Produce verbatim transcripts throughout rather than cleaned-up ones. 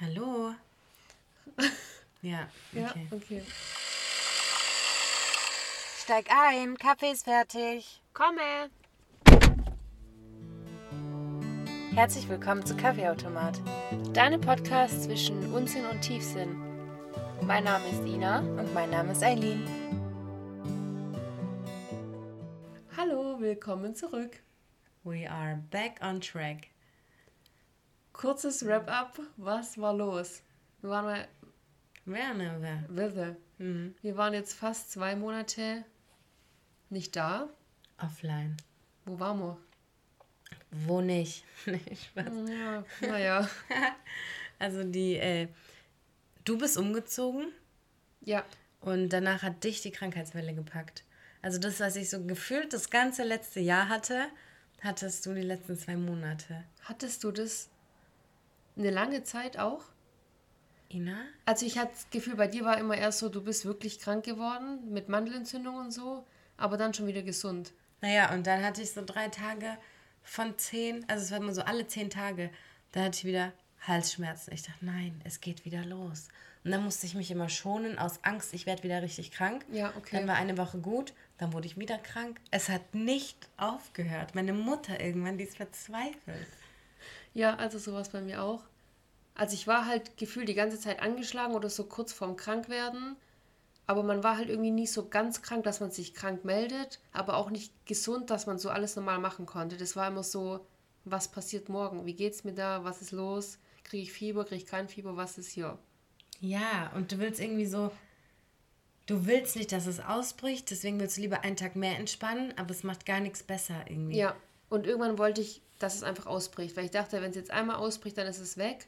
Hallo. Ja, okay. Ja, okay. Steig ein, Kaffee ist fertig. Komme! Herzlich willkommen zu Kaffeeautomat. Deine Podcast zwischen Unsinn und Tiefsinn. Mein Name ist Ina. Und mein Name ist Eileen. Hallo, willkommen zurück. We are back on track. Kurzes Wrap-up. Was war los? Wir waren mal... Wer, ne, wer? Withe. Mhm. Wir waren jetzt fast zwei Monate nicht da. Offline. Wo waren wir? Wo nicht? Spaß. Ja, naja. Also die, äh, du bist umgezogen Ja, und danach hat dich die Krankheitswelle gepackt. Also das, was ich so gefühlt das ganze letzte Jahr hatte, hattest du die letzten zwei Monate. hattest du das eine lange Zeit auch? Ina? Also ich hatte das Gefühl, bei dir war immer erst so, du bist wirklich krank geworden mit Mandelentzündung und so, aber dann schon wieder gesund. Naja, und dann hatte ich so drei Tage von zehn, also es war immer so alle zehn Tage, da hatte ich wieder Halsschmerzen. Ich dachte, nein, es geht wieder los. Und dann musste ich mich immer schonen aus Angst, ich werde wieder richtig krank. Ja, okay. Dann war eine Woche gut, dann wurde ich wieder krank. Es hat nicht aufgehört. Meine Mutter irgendwann, die ist verzweifelt. Ja, also sowas bei mir auch. Also ich war halt gefühlt die ganze Zeit angeschlagen oder so kurz vorm Krankwerden. Aber man war halt irgendwie nie so ganz krank, dass man sich krank meldet, aber auch nicht gesund, dass man so alles normal machen konnte. Das war immer so, was passiert morgen? Wie geht's mir da? Was ist los? Kriege ich Fieber? Kriege ich kein Fieber? Was ist hier? Ja, und du willst irgendwie so, du willst nicht, dass es ausbricht, deswegen willst du lieber einen Tag mehr entspannen, aber es macht gar nichts besser irgendwie. Ja, und irgendwann wollte ich, dass es einfach ausbricht, weil ich dachte, wenn es jetzt einmal ausbricht, dann ist es weg.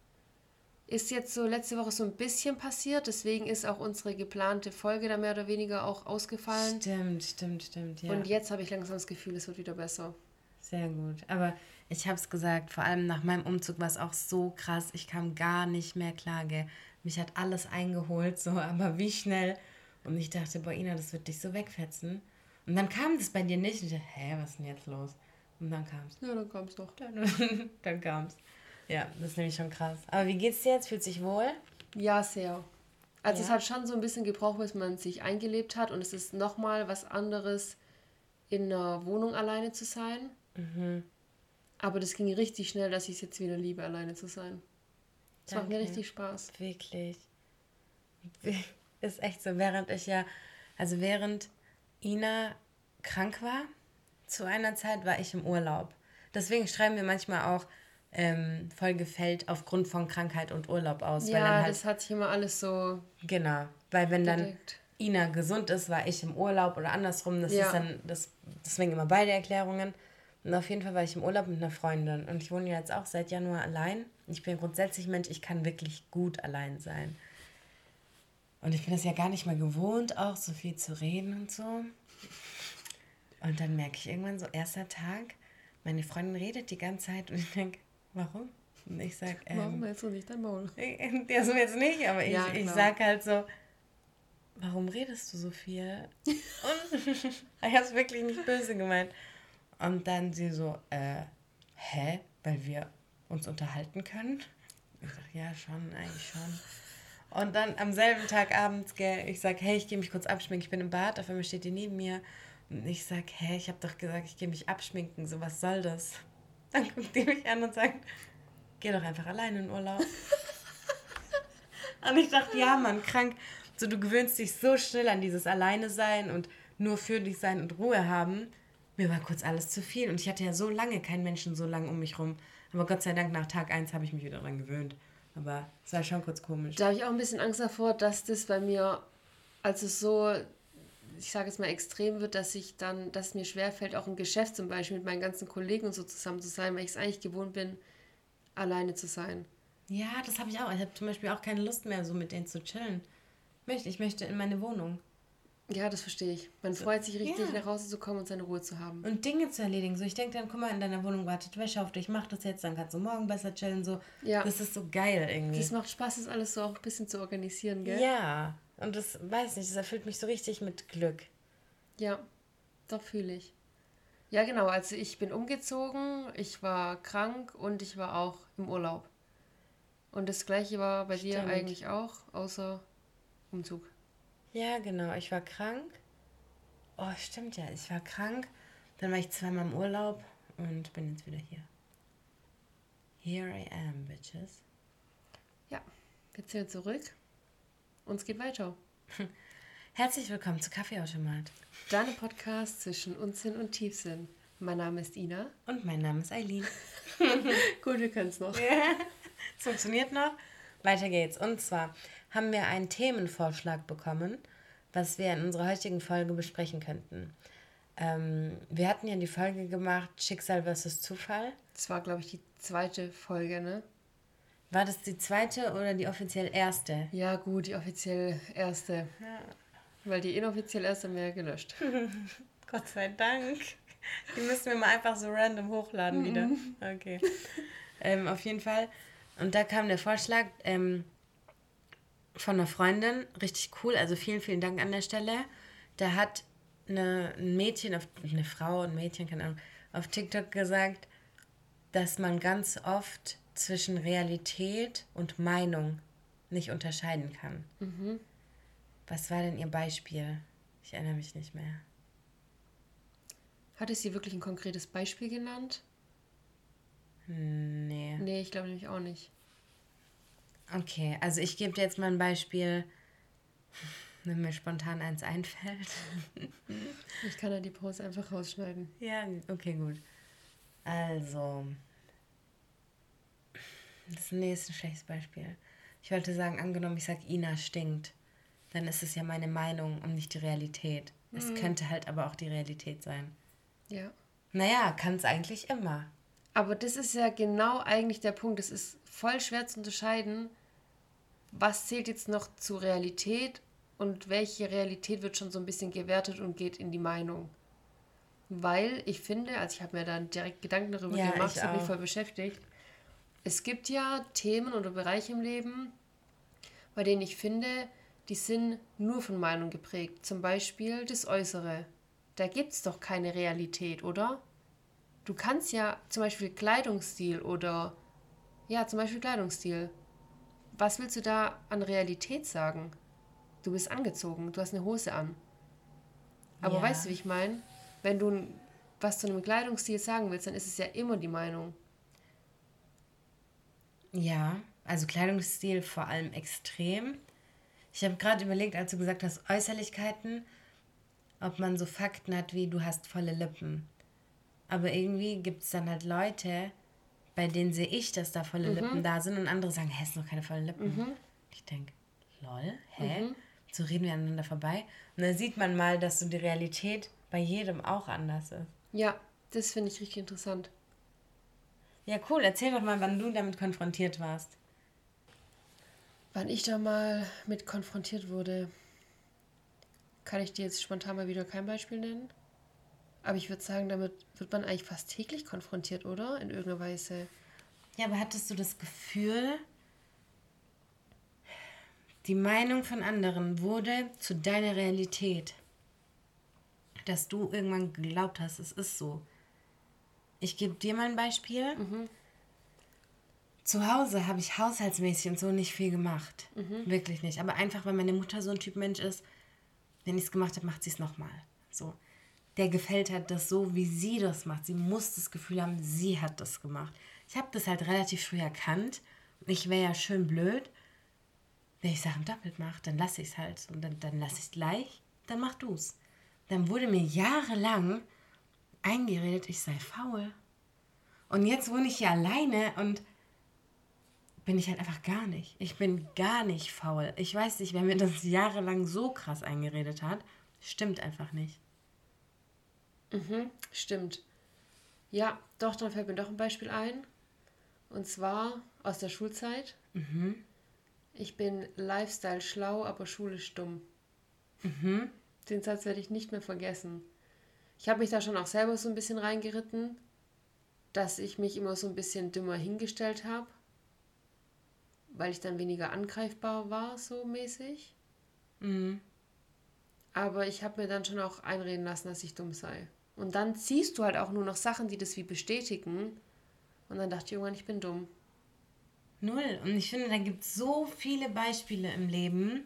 Ist jetzt so letzte Woche so ein bisschen passiert, deswegen ist auch unsere geplante Folge da mehr oder weniger auch ausgefallen. Stimmt, stimmt, stimmt, ja. Und jetzt habe ich langsam das Gefühl, es wird wieder besser. Sehr gut. Aber ich habe es gesagt, vor allem nach meinem Umzug war es auch so krass. Ich kam gar nicht mehr klar, gell. Mich hat alles eingeholt, so, aber wie schnell. Und ich dachte, boah, Ina, das wird dich so wegfetzen. Und dann kam das bei dir nicht. Und ich dachte, hä, was ist denn jetzt los? Und dann kam es. Ja, dann kam es doch. Dann, dann kam es. Ja, das ist nämlich schon krass. Aber wie geht's dir jetzt? Fühlt sich wohl? Ja, sehr. Also Ja. es hat schon so ein bisschen gebraucht, bis man sich eingelebt hat. Und es ist nochmal was anderes, in einer Wohnung alleine zu sein. Mhm. Aber das ging richtig schnell, dass ich es jetzt wieder liebe, alleine zu sein. Es macht mir Danke. richtig Spaß. Wirklich. Ist echt so, während ich ja, also während Ina krank war, zu einer Zeit war ich im Urlaub. Deswegen schreiben wir manchmal auch ähm, Folge fällt aufgrund von Krankheit und Urlaub aus. weil Ja, dann halt, das hat sich immer alles so genau, weil wenn dann gedeckt. Ina gesund ist, war ich im Urlaub oder andersrum. Das Ja. ist dann, das, deswegen immer beide Erklärungen. Und auf jeden Fall war ich im Urlaub mit einer Freundin. Und ich wohne ja jetzt auch seit Januar allein. Ich bin grundsätzlich Mensch, ich kann wirklich gut allein sein. Und ich bin das ja gar nicht mehr gewohnt, auch so viel zu reden und so. Und dann merke ich irgendwann so, erster Tag, meine Freundin redet die ganze Zeit und ich denke, warum? Und ich sage, ähm, Warum hältst du nicht dein Maul? ja, so jetzt nicht, aber ich, Ja, ich klar. sage halt so, warum redest du so viel? Und ich habe es wirklich nicht böse gemeint. Und dann sie so, äh, hä? Weil wir uns unterhalten können? Ich sage, ja, schon, eigentlich schon. Und dann am selben Tag abends, gell, ich sage, hey, ich gehe mich kurz abschminken, ich bin im Bad, auf einmal steht die neben mir. Und ich sage, hä, ich habe doch gesagt, ich gehe mich abschminken, so was soll das? Dann guckt die mich an und sagt, geh doch einfach alleine in Urlaub. Und ich dachte, ja, Mann, krank. So, du gewöhnst dich so schnell an dieses Alleine sein und nur für dich sein und Ruhe haben. Mir war kurz alles zu viel. Und ich hatte ja so lange keinen Menschen so lange um mich rum. Aber Gott sei Dank, nach Tag eins habe ich mich wieder dran gewöhnt. Aber es war schon kurz komisch. Da habe ich auch ein bisschen Angst davor, dass das bei mir, also so, ich sage jetzt mal extrem wird, dass ich dann, dass es mir schwerfällt, auch im Geschäft zum Beispiel mit meinen ganzen Kollegen und so zusammen zu sein, weil ich es eigentlich gewohnt bin, alleine zu sein. Ja, das habe ich auch. Ich habe zum Beispiel auch keine Lust mehr, so mit denen zu chillen. Möchte, ich möchte in meine Wohnung. Ja, das verstehe ich. Man freut sich richtig, ja. nach Hause zu kommen und seine Ruhe zu haben. Und Dinge zu erledigen. So, ich denke dann, guck mal, in deiner Wohnung wartet Wäsche auf dich, mach das jetzt, dann kannst du morgen besser chillen. So. Ja. Das ist so geil irgendwie. Das macht Spaß, das alles so auch ein bisschen zu organisieren, gell? Ja, und das, weiß nicht, das erfüllt mich so richtig mit Glück. Ja, doch fühle ich. Ja, genau. Also ich bin umgezogen, ich war krank und ich war auch im Urlaub. Und das gleiche war bei dir Stimmt. eigentlich auch, außer Umzug. Ja, genau. Ich war krank. Oh, stimmt ja. Ich war krank. Dann war ich zweimal im Urlaub und bin jetzt wieder hier. Here I am, bitches. Ja, jetzt sind wir zurück. Und es geht weiter. Herzlich willkommen zu Kaffeeautomat. Deine Podcast zwischen Unsinn und Tiefsinn. Mein Name ist Ina. Und mein Name ist Eileen. Gut, wir können es noch. Es funktioniert noch. Weiter geht's. Und zwar haben wir einen Themenvorschlag bekommen, was wir in unserer heutigen Folge besprechen könnten. Ähm, wir hatten ja die Folge gemacht, Schicksal versus Zufall. Das war, glaube ich, die zweite Folge, ne? War das die zweite oder die offiziell erste? Ja, gut, die offiziell erste. Ja. Weil die inoffiziell erste haben wir ja gelöscht. Gott sei Dank. Die müssen wir mal einfach so random hochladen wieder. Okay. ähm, auf jeden Fall. Und da kam der Vorschlag ähm, von einer Freundin, richtig cool, also vielen, vielen Dank an der Stelle. Da hat eine, ein Mädchen, auf, eine Frau, ein Mädchen, keine Ahnung, auf TikTok gesagt, dass man ganz oft zwischen Realität und Meinung nicht unterscheiden kann. Mhm. Was war denn ihr Beispiel? Ich erinnere mich nicht mehr. Hatte sie wirklich ein konkretes Beispiel genannt? Nee. Nee, ich glaube nämlich auch nicht. Okay, also ich gebe dir jetzt mal ein Beispiel, wenn mir spontan eins einfällt. Ich kann ja die Pause einfach rausschneiden. Ja, okay, gut. Also, das nee, ist ein schlechtes Beispiel. Ich wollte sagen, angenommen, ich sage, Ina stinkt, dann ist es ja meine Meinung und nicht die Realität. Es Mhm. könnte halt aber auch die Realität sein. Ja. Naja, kann es eigentlich immer. Aber das ist ja genau eigentlich der Punkt. Es ist voll schwer zu unterscheiden, was zählt jetzt noch zur Realität und welche Realität wird schon so ein bisschen gewertet und geht in die Meinung. Weil ich finde, also ich habe mir dann direkt Gedanken darüber Ja, gemacht, ich das hat mich auch. voll beschäftigt. Es gibt ja Themen oder Bereiche im Leben, bei denen ich finde, die sind nur von Meinung geprägt. Zum Beispiel das Äußere. Da gibt es doch keine Realität, oder? Du kannst ja zum Beispiel Kleidungsstil oder, ja, zum Beispiel Kleidungsstil. Was willst du da an Realität sagen? Du bist angezogen, du hast eine Hose an. Aber Ja. weißt du, wie ich meine? Wenn du was zu einem Kleidungsstil sagen willst, dann ist es ja immer die Meinung. Ja, also Kleidungsstil vor allem extrem. Ich habe gerade überlegt, als du gesagt hast, Äußerlichkeiten, ob man so Fakten hat wie, du hast volle Lippen. Aber irgendwie gibt es dann halt Leute, bei denen sehe ich, dass da volle Mhm. Lippen da sind und andere sagen, hä, es sind noch keine vollen Lippen. Mhm. Ich denke, lol, hä? Mhm. So reden wir aneinander vorbei. Und dann sieht man mal, dass so die Realität bei jedem auch anders ist. Ja, das finde ich richtig interessant. Ja, cool. Erzähl doch mal, wann du damit konfrontiert warst. Wann ich da mal mit konfrontiert wurde, kann ich dir jetzt spontan mal wieder kein Beispiel nennen. Aber ich würde sagen, damit wird man eigentlich fast täglich konfrontiert, oder? In irgendeiner Weise. Ja, aber hattest du das Gefühl, die Meinung von anderen wurde zu deiner Realität? Dass du irgendwann geglaubt hast, es ist so. Ich gebe dir mal ein Beispiel. Mhm. Zu Hause habe ich haushaltsmäßig und so nicht viel gemacht. Mhm. Wirklich nicht. Aber einfach, weil meine Mutter so ein Typ Mensch ist, wenn ich es gemacht habe, macht sie es nochmal. So. Der gefällt hat das so, wie sie das macht. Sie muss das Gefühl haben, sie hat das gemacht. Ich habe das halt relativ früh erkannt. Ich wäre ja schön blöd, wenn ich Sachen doppelt mache, dann lasse ich es halt. Und dann, dann lasse ich es gleich, dann mach du es. Dann wurde mir jahrelang eingeredet, ich sei faul. Und jetzt wohne ich hier alleine und bin ich halt einfach gar nicht. Ich bin gar nicht faul. Ich weiß nicht, wer mir das jahrelang so krass eingeredet hat. Stimmt einfach nicht. Mhm, stimmt. Ja, doch, dann fällt mir doch ein Beispiel ein. Und zwar aus der Schulzeit. Mhm. Ich bin Lifestyle schlau, aber schulisch dumm. Mhm. Den Satz werde ich nicht mehr vergessen. Ich habe mich da schon auch selber so ein bisschen reingeritten, dass ich mich immer so ein bisschen dümmer hingestellt habe, weil ich dann weniger angreifbar war, so mäßig. Mhm. Aber ich habe mir dann schon auch einreden lassen, dass ich dumm sei. Und dann siehst du halt auch nur noch Sachen, die das wie bestätigen. Und dann dachte ich irgendwann, ich bin dumm. Null. Und ich finde, da gibt es so viele Beispiele im Leben,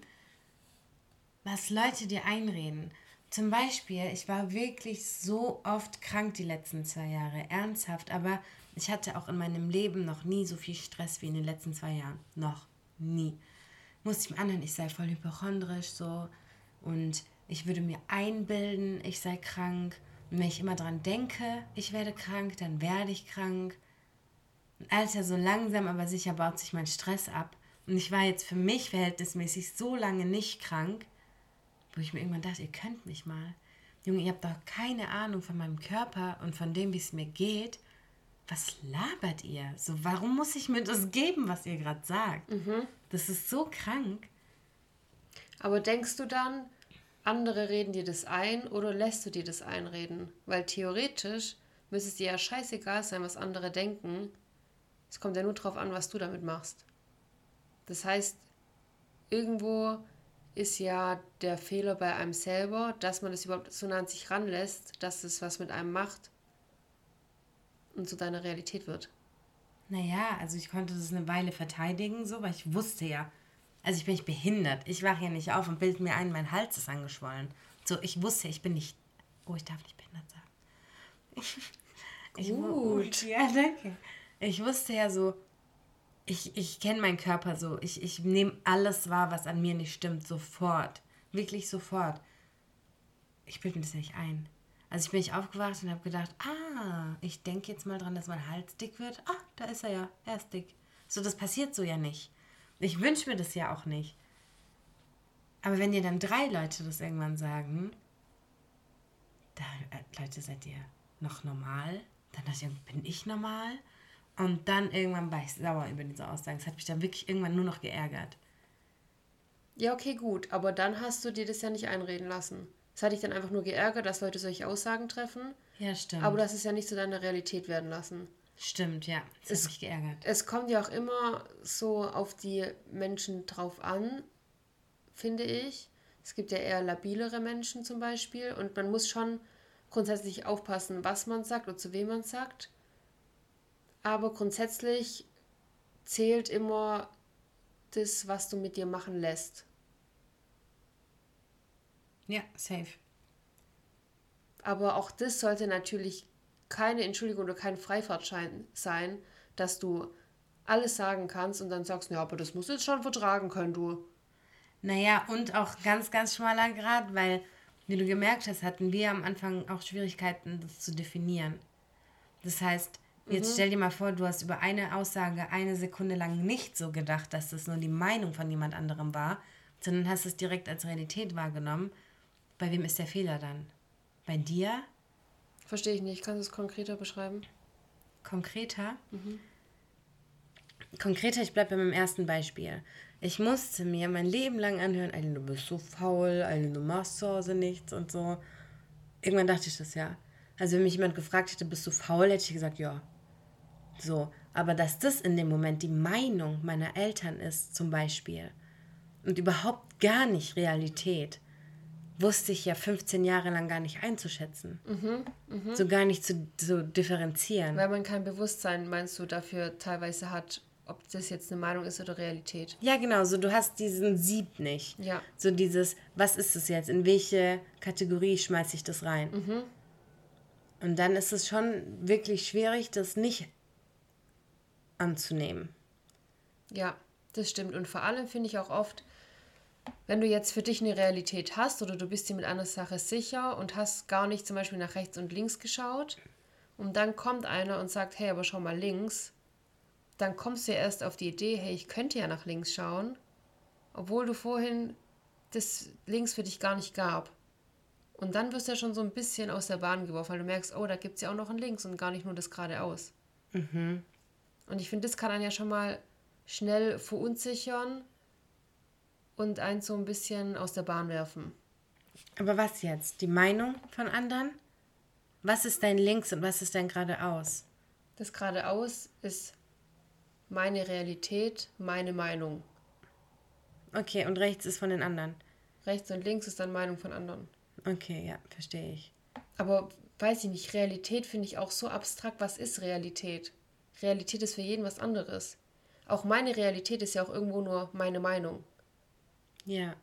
was Leute dir einreden. Zum Beispiel, ich war wirklich so oft krank die letzten zwei Jahre. Ernsthaft. Aber ich hatte auch in meinem Leben noch nie so viel Stress wie in den letzten zwei Jahren. Noch nie. Musste ich mir anhören, ich sei voll hypochondrisch so. Und ich würde mir einbilden, ich sei krank. Und wenn ich immer dran denke, ich werde krank, dann werde ich krank. Und Alter, so langsam, aber sicher baut sich mein Stress ab. Und ich war jetzt für mich verhältnismäßig so lange nicht krank, wo ich mir irgendwann dachte, ihr könnt mich mal. Junge, ihr habt doch keine Ahnung von meinem Körper und von dem, wie es mir geht. Was labert ihr? So, warum muss ich mir das geben, was ihr gerade sagt? Mhm. Das ist so krank. Aber denkst du dann, andere reden dir das ein oder lässt du dir das einreden? Weil theoretisch müsste es dir ja scheißegal sein, was andere denken. Es kommt ja nur drauf an, was du damit machst. Das heißt, irgendwo ist ja der Fehler bei einem selber, dass man das überhaupt so nah an sich ranlässt, dass es was mit einem macht und zu deiner Realität wird. Naja, also ich konnte das eine Weile verteidigen, so, weil ich wusste ja, also ich bin nicht behindert. Ich wache ja nicht auf und bilde mir ein, mein Hals ist angeschwollen. So, ich wusste, ich bin nicht, oh, ich darf nicht behindert sagen. Ich, Gut. Ja, danke. Ich wusste ja so, ich, ich kenne meinen Körper so. Ich, ich nehme alles wahr, was an mir nicht stimmt, sofort. Wirklich sofort. Ich bilde mir das nicht ein. Also ich bin nicht aufgewacht und habe gedacht, ah, ich denke jetzt mal dran, dass mein Hals dick wird. Ah, da ist er ja, er ist dick. So, das passiert so ja nicht. Ich wünsche mir das ja auch nicht. Aber wenn dir dann drei Leute das irgendwann sagen, da, äh, Leute, seid ihr noch normal? Dann dachte ich, bin ich normal? Und dann irgendwann war ich sauer über diese Aussagen. Es hat mich dann wirklich irgendwann nur noch geärgert. Ja, okay, gut. Aber dann hast du dir das ja nicht einreden lassen. Es hat dich dann einfach nur geärgert, dass Leute solche Aussagen treffen. Ja, stimmt. Aber du hast es ja nicht zu deiner Realität werden lassen. Stimmt, ja. Das Es- hat mich geärgert. Es kommt ja auch immer so auf die Menschen drauf an, finde ich. Es gibt ja eher labilere Menschen zum Beispiel. Und man muss schon grundsätzlich aufpassen, was man sagt oder zu wem man sagt. Aber grundsätzlich zählt immer das, was du mit dir machen lässt. Ja, safe. Aber auch das sollte natürlich keine Entschuldigung oder kein Freifahrtschein sein, dass du alles sagen kannst und dann sagst, ja, aber das musst du jetzt schon vertragen können, du. Naja, und auch ganz, ganz schmaler Grad, weil, wie du gemerkt hast, hatten wir am Anfang auch Schwierigkeiten, das zu definieren. Das heißt, jetzt Mhm. stell dir mal vor, du hast über eine Aussage eine Sekunde lang nicht so gedacht, dass das nur die Meinung von jemand anderem war, sondern hast es direkt als Realität wahrgenommen. Bei wem ist der Fehler dann? Bei dir? Verstehe ich nicht. Kannst du es konkreter beschreiben? Konkreter? Mhm. Konkreter, ich bleibe bei meinem ersten Beispiel. Ich musste mir mein Leben lang anhören, Eileen, du bist so faul, Eileen, du machst zu Hause nichts und so. Irgendwann dachte ich das ja. Also wenn mich jemand gefragt hätte, bist du faul, hätte ich gesagt, ja. So, aber dass das in dem Moment die Meinung meiner Eltern ist, zum Beispiel, und überhaupt gar nicht Realität, wusste ich ja fünfzehn Jahre lang gar nicht einzuschätzen. Mhm. Mhm. So gar nicht zu, zu differenzieren. Weil man kein Bewusstsein, meinst du, dafür teilweise hat, ob das jetzt eine Meinung ist oder Realität. Ja, genau, so du hast diesen Sieb nicht. Ja. So dieses, was ist es jetzt? In welche Kategorie schmeiße ich das rein? Mhm. Und dann ist es schon wirklich schwierig, das nicht anzunehmen. Ja, das stimmt. Und vor allem finde ich auch oft, wenn du jetzt für dich eine Realität hast oder du bist dir mit einer Sache sicher und hast gar nicht zum Beispiel nach rechts und links geschaut und dann kommt einer und sagt, hey, aber schau mal links, dann kommst du ja erst auf die Idee, hey, ich könnte ja nach links schauen, obwohl du vorhin das links für dich gar nicht gab. Und dann wirst du ja schon so ein bisschen aus der Bahn geworfen, weil du merkst, oh, da gibt es ja auch noch ein Links und gar nicht nur das geradeaus. Mhm. Und ich finde, das kann einen ja schon mal schnell verunsichern und einen so ein bisschen aus der Bahn werfen. Aber was jetzt? Die Meinung von anderen? Was ist dein Links und was ist dein geradeaus? Das geradeaus ist meine Realität, meine Meinung. Okay, und rechts ist von den anderen. Rechts und links ist dann Meinung von anderen. Okay, ja, verstehe ich. Aber weiß ich nicht, Realität finde ich auch so abstrakt. Was ist Realität? Realität ist für jeden was anderes. auch meine Realität ist ja auch irgendwo nur meine Meinung. Ja.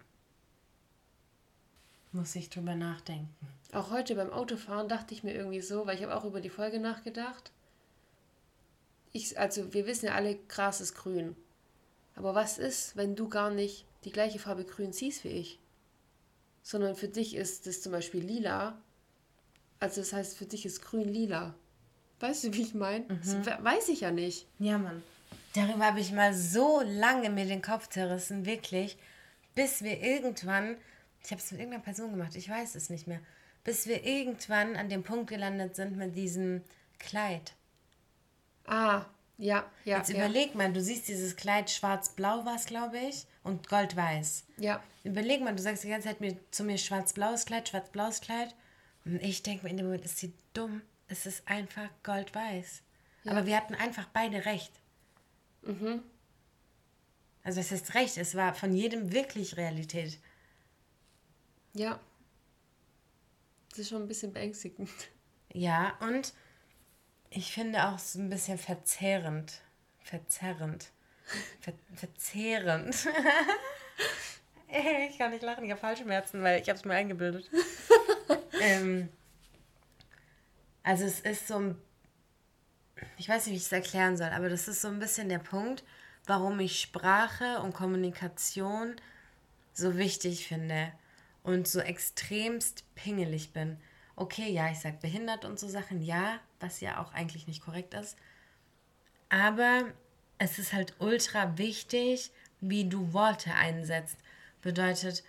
Muss ich drüber nachdenken. Auch heute beim Autofahren dachte ich mir irgendwie so, weil ich habe auch über die Folge nachgedacht. Ich, also wir wissen ja alle, Gras ist grün. Aber was ist, wenn du gar nicht die gleiche Farbe grün siehst wie ich? Sondern für dich ist das zum Beispiel lila. Also das heißt, für dich ist grün lila. Weißt du, wie ich meine? Mhm. Das weiß ich ja nicht. Ja, Mann. Darüber habe ich mal so lange mir den Kopf zerrissen, wirklich, bis wir irgendwann, ich habe es mit irgendeiner Person gemacht, ich weiß es nicht mehr, bis wir irgendwann an dem Punkt gelandet sind mit diesem Kleid. Ah, ja, ja. Jetzt ja. überleg mal, du siehst dieses Kleid, schwarz-blau war es, glaube ich, und gold-weiß. Ja. Überleg mal, du sagst die ganze Zeit mir, zu mir schwarz-blaues Kleid, schwarz-blaues Kleid. Und ich denke mir in dem Moment, ist sie dumm? Es ist einfach gold-weiß. Ja. Aber wir hatten einfach beide recht. Mhm. Also es ist recht, es war von jedem wirklich Realität. Ja. Das ist schon ein bisschen beängstigend. Ja, und ich finde auch so ein bisschen verzehrend. Verzerrend. Ver verzehrend. Ich kann nicht lachen, ich habe Halsschmerzen, weil ich habe es mir eingebildet. ähm, also es ist so ein... Ich weiß nicht, wie ich es erklären soll, aber das ist so ein bisschen der Punkt, warum ich Sprache und Kommunikation so wichtig finde und so extremst pingelig bin. Okay, ja, ich sage behindert und so Sachen, ja, was ja auch eigentlich nicht korrekt ist. Aber es ist halt ultra wichtig, wie du Worte einsetzt. Bedeutet,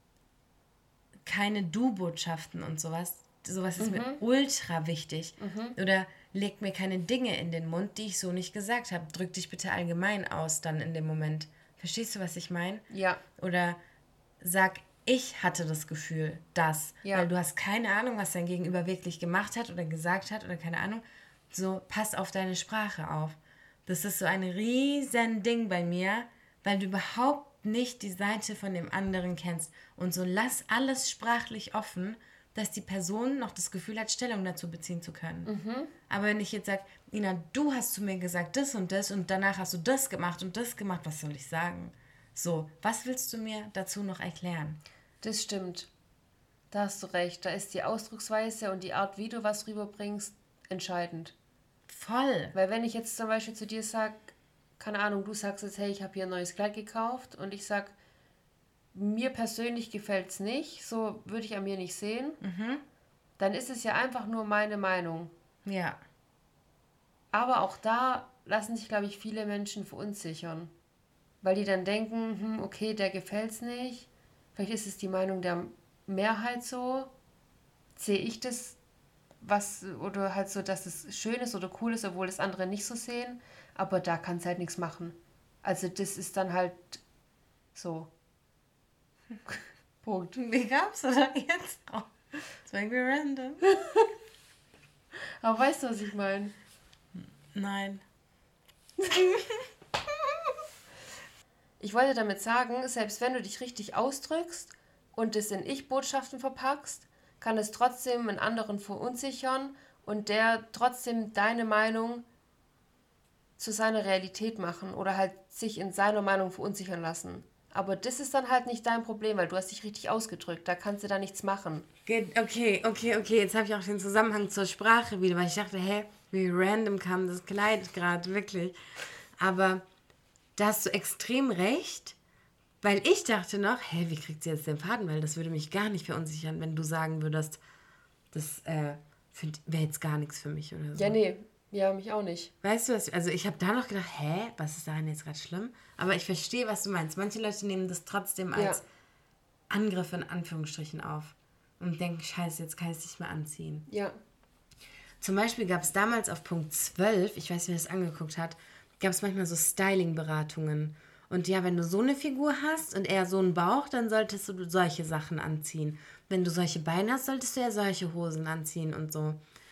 keine Du-Botschaften und sowas. Sowas ist mhm. mir ultra wichtig. Mhm. Oder leg mir keine Dinge in den Mund, die ich so nicht gesagt habe. Drück dich bitte allgemein aus dann in dem Moment. Verstehst du, was ich meine? Ja. Oder sag, ich hatte das Gefühl, dass. Ja. Weil du hast keine Ahnung, was dein Gegenüber wirklich gemacht hat oder gesagt hat oder keine Ahnung. So, pass auf deine Sprache auf. Das ist so ein riesen Ding bei mir, weil du überhaupt nicht die Seite von dem anderen kennst. Und so lass alles sprachlich offen, dass die Person noch das Gefühl hat, Stellung dazu beziehen zu können. Mhm. Aber wenn ich jetzt sage, Ina, du hast zu mir gesagt das und das und danach hast du das gemacht und das gemacht, was soll ich sagen? So, was willst du mir dazu noch erklären? Das stimmt. Da hast du recht. Da ist die Ausdrucksweise und die Art, wie du was rüberbringst, entscheidend. Voll. Weil wenn ich jetzt zum Beispiel zu dir sage, keine Ahnung, du sagst jetzt, hey, ich habe hier ein neues Kleid gekauft und ich sage, mir persönlich gefällt es nicht, so würde ich an mir nicht sehen, mhm. dann ist es ja einfach nur meine Meinung. Ja. Aber auch da lassen sich, glaube ich, viele Menschen verunsichern. Weil die dann denken, hm, okay, der gefällt es nicht, vielleicht ist es die Meinung der Mehrheit so, sehe ich das, was, oder halt so, dass es schön ist oder cool ist, obwohl das andere nicht so sehen, aber da kann es halt nichts machen. Also das ist dann halt so. Punkt. Wie gab's das jetzt? Oh, das war irgendwie random. Aber weißt du, was ich meine? Nein. Ich wollte damit sagen, selbst wenn du dich richtig ausdrückst und es in Ich-Botschaften verpackst, kann es trotzdem einen anderen verunsichern und der trotzdem deine Meinung zu seiner Realität machen oder halt sich in seiner Meinung verunsichern lassen. Aber das ist dann halt nicht dein Problem, weil du hast dich richtig ausgedrückt. Da kannst du da nichts machen. Okay, okay, okay. Jetzt habe ich auch den Zusammenhang zur Sprache wieder, weil ich dachte, hä, wie random kam das Kleid gerade, wirklich. Aber da hast du extrem recht, weil ich dachte noch, hä, wie kriegt sie jetzt den Faden? Weil das würde mich gar nicht verunsichern, wenn du sagen würdest, das äh, wäre jetzt gar nichts für mich oder so. Ja, nee. Ja, mich auch nicht. Weißt du was? Also ich habe da noch gedacht, hä, was ist daran jetzt gerade schlimm? Aber ich verstehe, was du meinst. Manche Leute nehmen das trotzdem als ja. Angriff in Anführungsstrichen auf und denken, scheiße, jetzt kann ich es nicht mehr anziehen. Ja. Zum Beispiel gab es damals auf Punkt zwölf, ich weiß nicht, wer das angeguckt hat, gab es manchmal so Styling-Beratungen. Und ja, wenn du so eine Figur hast und eher so einen Bauch, dann solltest du solche Sachen anziehen. Wenn du solche Beine hast, solltest du ja solche Hosen anziehen und so.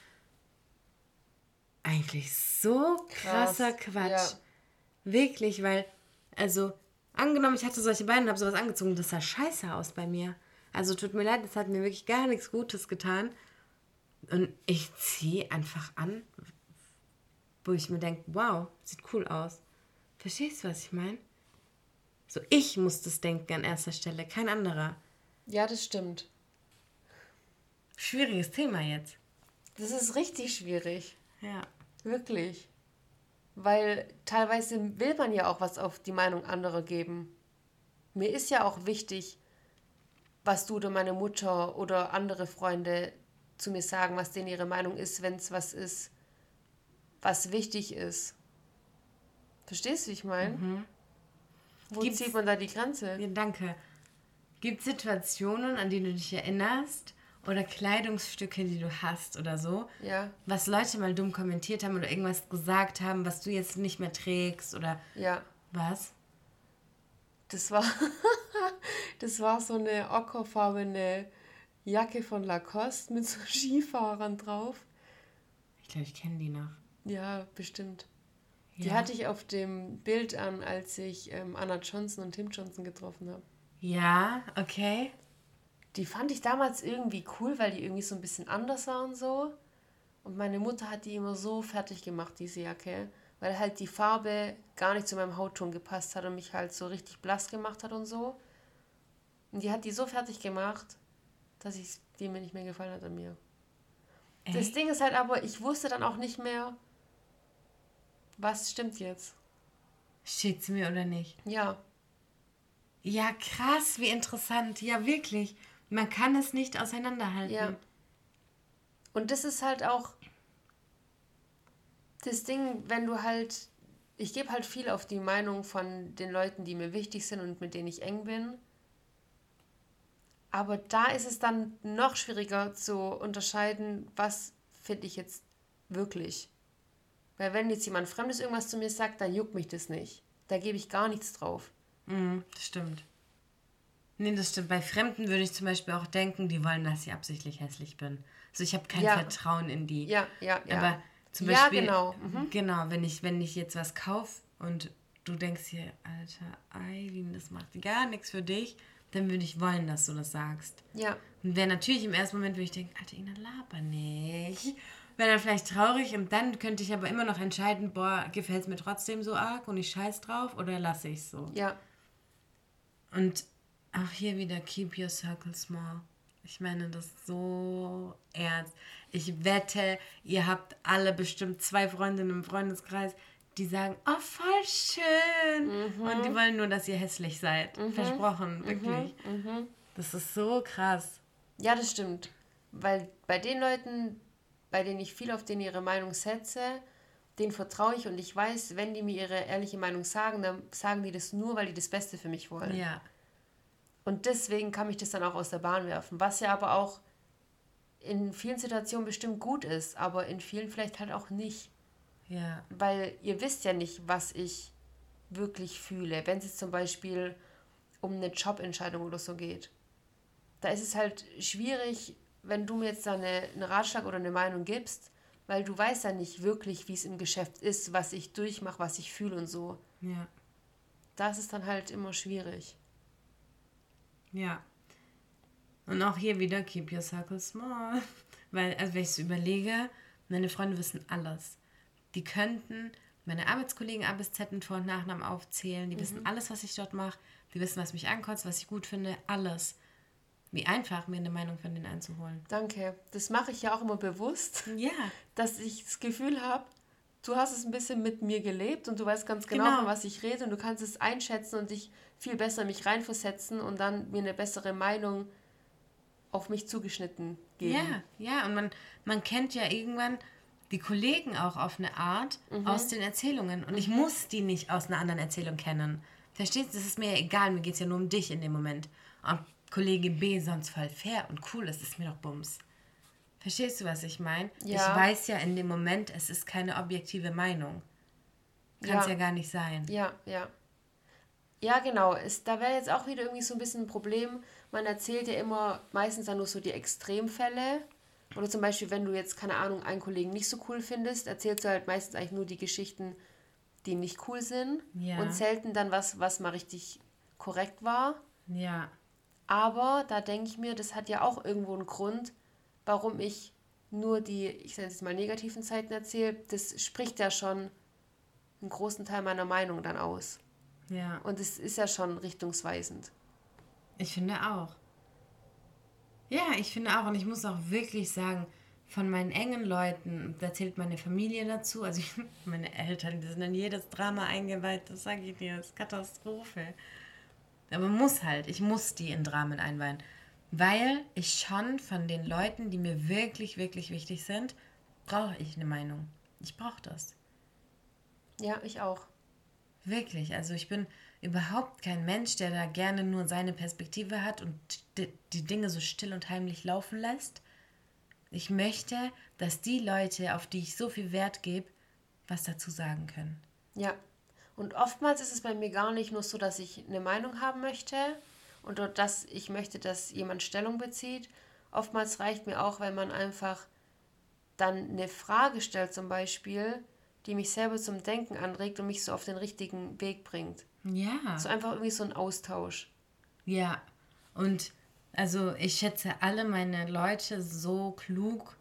Eigentlich so krasser Krass, Quatsch. Ja. Wirklich, weil, also, angenommen, ich hatte solche Beine und habe sowas angezogen, das sah scheiße aus bei mir. Also, tut mir leid, das hat mir wirklich gar nichts Gutes getan. Und ich ziehe einfach an, wo ich mir denke, wow, sieht cool aus. Verstehst du, was ich meine? So, ich muss das denken an erster Stelle, kein anderer. Ja, das stimmt. Schwieriges Thema jetzt. Das ist richtig schwierig. Ja. Wirklich. Weil teilweise will man ja auch was auf die Meinung anderer geben. Mir ist ja auch wichtig, was du oder meine Mutter oder andere Freunde zu mir sagen, was denen ihre Meinung ist, wenn es was ist, was wichtig ist. Verstehst du, wie ich meine? Mhm. Wo Gibt's, zieht man da die Grenze? Ja, danke. Gibt es Situationen, an die du dich erinnerst oder Kleidungsstücke, die du hast oder so, ja. was Leute mal dumm kommentiert haben oder irgendwas gesagt haben, was du jetzt nicht mehr trägst oder ja. was? Das war das war so eine ockerfarbene Jacke von Lacoste mit so Skifahrern drauf. Ich glaube, ich kenne die noch. Ja, bestimmt. Ja. Die hatte ich auf dem Bild an, als ich ähm, Anna Johnson und Tim Johnson getroffen habe. Ja, okay. Die fand ich damals irgendwie cool, weil die irgendwie so ein bisschen anders war und so. Und meine Mutter hat die immer so fertig gemacht, diese Jacke, weil halt die Farbe gar nicht zu meinem Hautton gepasst hat und mich halt so richtig blass gemacht hat und so. Und die hat die so fertig gemacht, dass ich, die mir nicht mehr gefallen hat an mir. Ey. Das Ding ist halt aber, ich wusste dann auch nicht mehr, was stimmt jetzt. Steht sie mir oder nicht? Ja. Ja, krass, wie interessant. Ja, wirklich. Man kann es nicht auseinanderhalten. Ja. Und das ist halt auch das Ding, wenn du halt, ich gebe halt viel auf die Meinung von den Leuten, die mir wichtig sind und mit denen ich eng bin. Aber da ist es dann noch schwieriger zu unterscheiden, was finde ich jetzt wirklich. Weil wenn jetzt jemand Fremdes irgendwas zu mir sagt, dann juckt mich das nicht. Da gebe ich gar nichts drauf. Mm, das stimmt. Nee, das stimmt. Bei Fremden würde ich zum Beispiel auch denken, die wollen, dass ich absichtlich hässlich bin. Also ich habe kein ja. Vertrauen in die. Ja, ja, ja. Aber zum Beispiel, ja, genau. Mhm. Genau, wenn ich, wenn ich jetzt was kaufe und du denkst hier, Alter, Eileen, das macht gar nichts für dich, dann würde ich wollen, dass du das sagst. Ja. Und wäre natürlich im ersten Moment, würde ich denken, Alter, Ina, laber nicht. Wäre dann vielleicht traurig und dann könnte ich aber immer noch entscheiden, boah, gefällt es mir trotzdem so arg und ich scheiß drauf oder lasse ich es so. Ja. Und auch hier wieder, keep your circle small. Ich meine das so ernst. Ich wette, ihr habt alle bestimmt zwei Freundinnen im Freundeskreis, die sagen, oh, voll schön. Mhm. Und die wollen nur, dass ihr hässlich seid. Mhm. Versprochen, wirklich. Mhm. Das ist so krass. Ja, das stimmt. Weil bei den Leuten, bei denen ich viel auf denen ihre Meinung setze, denen vertraue ich und ich weiß, wenn die mir ihre ehrliche Meinung sagen, dann sagen die das nur, weil die das Beste für mich wollen. Ja. Und deswegen kann mich das dann auch aus der Bahn werfen. Was ja aber auch in vielen Situationen bestimmt gut ist, aber in vielen vielleicht halt auch nicht. Ja. Weil ihr wisst ja nicht, was ich wirklich fühle. Wenn es jetzt zum Beispiel um eine Jobentscheidung oder so geht. Da ist es halt schwierig, wenn du mir jetzt da eine, einen Ratschlag oder eine Meinung gibst, weil du weißt ja nicht wirklich, wie es im Geschäft ist, was ich durchmache, was ich fühle und so. Ja. Das ist dann halt immer schwierig. Ja. Und auch hier wieder, keep your circle small. Weil, also wenn ich es überlege, meine Freunde wissen alles. Die könnten meine Arbeitskollegen A bis Z mit Vor- und Nachnamen aufzählen. Die mhm. wissen alles, was ich dort mache. Die wissen, was mich ankotzt, was ich gut finde. Alles. Wie einfach, mir eine Meinung von denen einzuholen. Danke. Das mache ich ja auch immer bewusst. Ja. Dass ich das Gefühl habe, du hast es ein bisschen mit mir gelebt und du weißt ganz genau, genau, von was ich rede und du kannst es einschätzen und dich viel besser in mich reinversetzen und dann mir eine bessere Meinung auf mich zugeschnitten geben. Ja, ja. Und man, man kennt ja irgendwann die Kollegen auch auf eine Art mhm. aus den Erzählungen. Und mhm. ich muss die nicht aus einer anderen Erzählung kennen. Verstehst du? Das ist mir ja egal. Mir geht es ja nur um dich in dem Moment. Und Kollege B sonst voll fair und cool ist, ist mir doch Bums. Verstehst du, was ich meine? Ja. Ich weiß ja in dem Moment, es ist keine objektive Meinung. Kann es ja. ja gar nicht sein. Ja, ja. Ja, genau. Es, da wäre jetzt auch wieder irgendwie so ein bisschen ein Problem. Man erzählt ja immer meistens dann nur so die Extremfälle. Oder zum Beispiel, wenn du jetzt, keine Ahnung, einen Kollegen nicht so cool findest, erzählst du halt meistens eigentlich nur die Geschichten, die nicht cool sind. Ja. Und selten dann was, was mal richtig korrekt war. Ja. Aber da denke ich mir, das hat ja auch irgendwo einen Grund, warum ich nur die, ich nenne es jetzt mal negativen Seiten erzähle. Das spricht ja schon einen großen Teil meiner Meinung dann aus. Ja. Und es ist ja schon richtungsweisend. Ich finde auch. Ja, ich finde auch. Und ich muss auch wirklich sagen, von meinen engen Leuten, da zählt meine Familie dazu, also ich, meine Eltern, die sind in jedes Drama eingeweiht, das sage ich dir, das ist Katastrophe. Aber muss halt, ich muss die in Dramen einweihen. Weil ich schon von den Leuten, die mir wirklich, wirklich wichtig sind, brauche ich eine Meinung. Ich brauche das. Ja, ich auch. Wirklich, also ich bin überhaupt kein Mensch, der da gerne nur seine Perspektive hat und die, die Dinge so still und heimlich laufen lässt. Ich möchte, dass die Leute, auf die ich so viel Wert gebe, was dazu sagen können. Ja. Und oftmals ist es bei mir gar nicht nur so, dass ich eine Meinung haben möchte und dass ich möchte, dass jemand Stellung bezieht. Oftmals reicht mir auch, wenn man einfach dann eine Frage stellt zum Beispiel, die mich selber zum Denken anregt und mich so auf den richtigen Weg bringt. Ja. So einfach irgendwie so ein Austausch. Ja. Und also ich schätze alle meine Leute so klug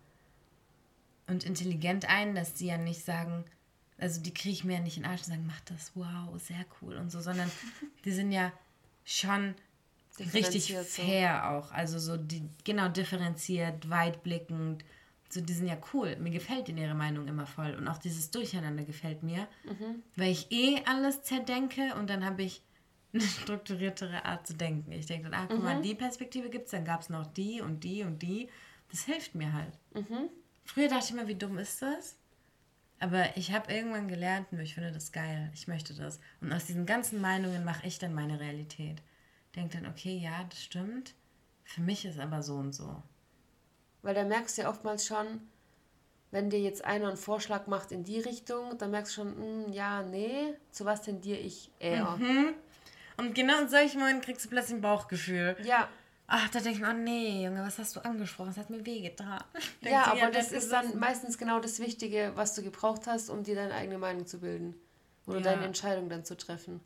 und intelligent ein, dass sie ja nicht sagen, also die kriege ich mir ja nicht in den Arsch und sagen, mach das, wow, sehr cool und so, sondern die sind ja schon richtig fair so. Auch. Also so die, genau, differenziert, weitblickend. So, die sind ja cool. Mir gefällt ihnen ihre Meinung immer voll. Und auch dieses Durcheinander gefällt mir, mhm. weil ich eh alles zerdenke und dann habe ich eine strukturiertere Art zu denken. Ich denke dann, ah, guck mhm. mal, die Perspektive gibt es, dann gab es noch die und die und die. Das hilft mir halt. Mhm. Früher dachte ich immer, wie dumm ist das? Aber ich habe irgendwann gelernt, ich finde das geil, ich möchte das. Und aus diesen ganzen Meinungen mache ich dann meine Realität. Denke dann, okay, ja, das stimmt. Für mich ist aber so und so. Weil da merkst du ja oftmals schon, wenn dir jetzt einer einen Vorschlag macht in die Richtung, dann merkst du schon, mh, ja, nee, zu was tendiere ich eher. Mhm. Und genau in solchen Momenten kriegst du plötzlich ein Bauchgefühl. Ja. Ach, da denke ich mir, oh nee, Junge, was hast du angesprochen? Das hat mir wehgetan. Ja, aber das ist dann meistens genau das Wichtige, was du gebraucht hast, um dir deine eigene Meinung zu bilden. Oder ja. deine Entscheidung dann zu treffen.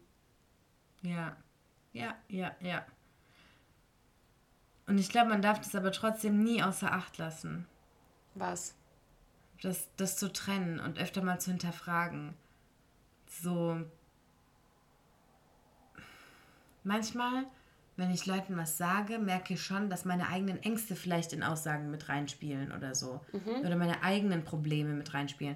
Ja, ja, ja, ja. Und ich glaube, man darf das aber trotzdem nie außer Acht lassen. Was? Das, das zu trennen und öfter mal zu hinterfragen. So. Manchmal, wenn ich Leuten was sage, merke ich schon, dass meine eigenen Ängste vielleicht in Aussagen mit reinspielen oder so. Mhm. Oder meine eigenen Probleme mit reinspielen.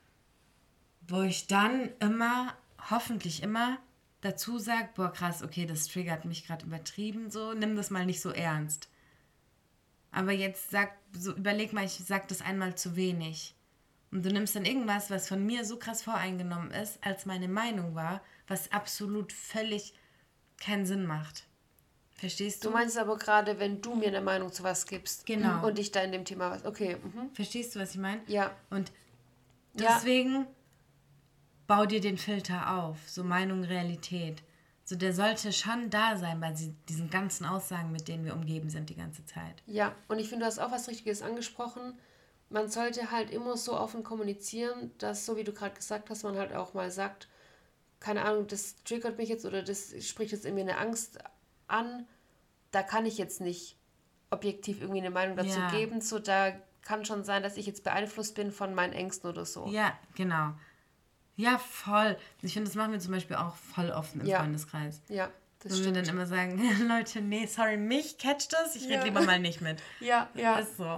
Wo ich dann immer, hoffentlich immer, dazu sage, boah krass, okay, das triggert mich gerade übertrieben, so, nimm das mal nicht so ernst. Aber jetzt sag, so überleg mal, ich sag das einmal zu wenig. Und du nimmst dann irgendwas, was von mir so krass voreingenommen ist, als meine Meinung war, was absolut völlig keinen Sinn macht. Verstehst du? Du meinst aber gerade, wenn du mir eine Meinung zu was gibst. Genau. Und ich da in dem Thema was. Okay. Mhm. Verstehst du, was ich meine? Ja. Und deswegen ja. bau dir den Filter auf. So Meinung, Realität. So, der sollte schon da sein bei diesen ganzen Aussagen, mit denen wir umgeben sind die ganze Zeit. Ja, und ich finde, du hast auch was Richtiges angesprochen. Man sollte halt immer so offen kommunizieren, dass, so wie du gerade gesagt hast, man halt auch mal sagt, keine Ahnung, das triggert mich jetzt oder das spricht jetzt in mir eine Angst an. Da kann ich jetzt nicht objektiv irgendwie eine Meinung dazu ja. geben. So, da kann schon sein, dass ich jetzt beeinflusst bin von meinen Ängsten oder so. Ja, genau. Ja, voll. Ich finde, das machen wir zum Beispiel auch voll offen im ja. Freundeskreis. Ja, das Wo stimmt. Wir dann immer sagen, Leute, nee, sorry, mich catcht das, ich rede ja. lieber mal nicht mit. Ja, ja. Das ist so.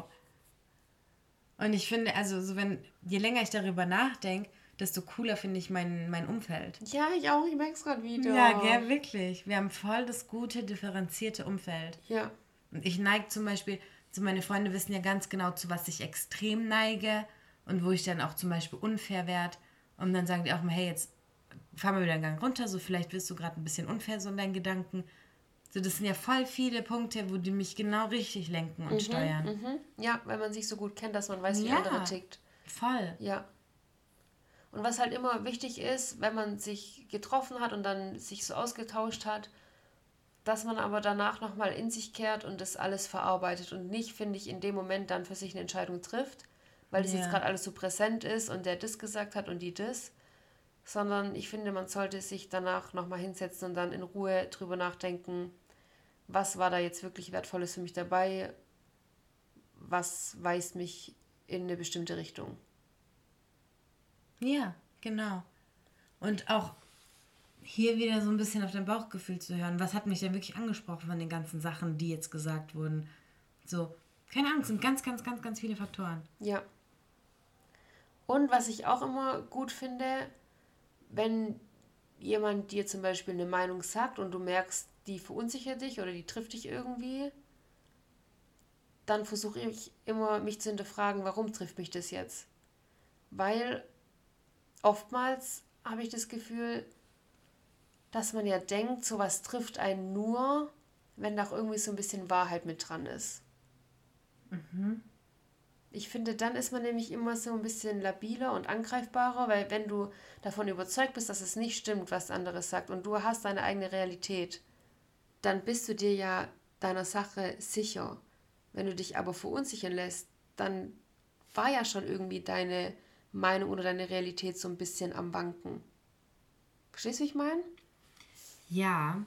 Und ich finde, also so wenn, je länger ich darüber nachdenke, desto cooler finde ich mein, mein Umfeld. Ja, ich auch, ich merke es gerade wieder. Ja, gell, wirklich. Wir haben voll das gute, differenzierte Umfeld. Ja. Und ich neige zum Beispiel, so meine Freunde wissen ja ganz genau, zu was ich extrem neige und wo ich dann auch zum Beispiel unfair werde. Und dann sagen die auch mal, hey, jetzt fahren wir wieder einen Gang runter, so vielleicht wirst du gerade ein bisschen unfair so in deinen Gedanken. So, das sind ja voll viele Punkte, wo die mich genau richtig lenken und mhm, steuern. Mhm. Ja, weil man sich so gut kennt, dass man weiß, wie ja, andere tickt. Voll. Ja. Und was halt immer wichtig ist, wenn man sich getroffen hat und dann sich so ausgetauscht hat, dass man aber danach nochmal in sich kehrt und das alles verarbeitet und nicht, finde ich, in dem Moment dann für sich eine Entscheidung trifft, weil das ja. jetzt gerade alles so präsent ist und der das gesagt hat und die das, sondern ich finde, man sollte sich danach nochmal hinsetzen und dann in Ruhe drüber nachdenken, was war da jetzt wirklich Wertvolles für mich dabei, was weist mich in eine bestimmte Richtung. Ja, genau. Und auch hier wieder so ein bisschen auf dein Bauchgefühl zu hören. Was hat mich denn wirklich angesprochen von den ganzen Sachen, die jetzt gesagt wurden? So, keine Ahnung, es sind ganz, ganz, ganz, ganz viele Faktoren. Ja. Und was ich auch immer gut finde, wenn jemand dir zum Beispiel eine Meinung sagt und du merkst, die verunsichert dich oder die trifft dich irgendwie, dann versuche ich immer, mich zu hinterfragen, warum trifft mich das jetzt? Weil oftmals habe ich das Gefühl, dass man ja denkt, sowas trifft einen nur, wenn da auch irgendwie so ein bisschen Wahrheit mit dran ist. Mhm. Ich finde, dann ist man nämlich immer so ein bisschen labiler und angreifbarer, weil wenn du davon überzeugt bist, dass es nicht stimmt, was der andere sagt und du hast deine eigene Realität, dann bist du dir ja deiner Sache sicher. Wenn du dich aber verunsichern lässt, dann war ja schon irgendwie deine Meinung oder deine Realität so ein bisschen am Wanken. Verstehst du, wie ich meine? Ja.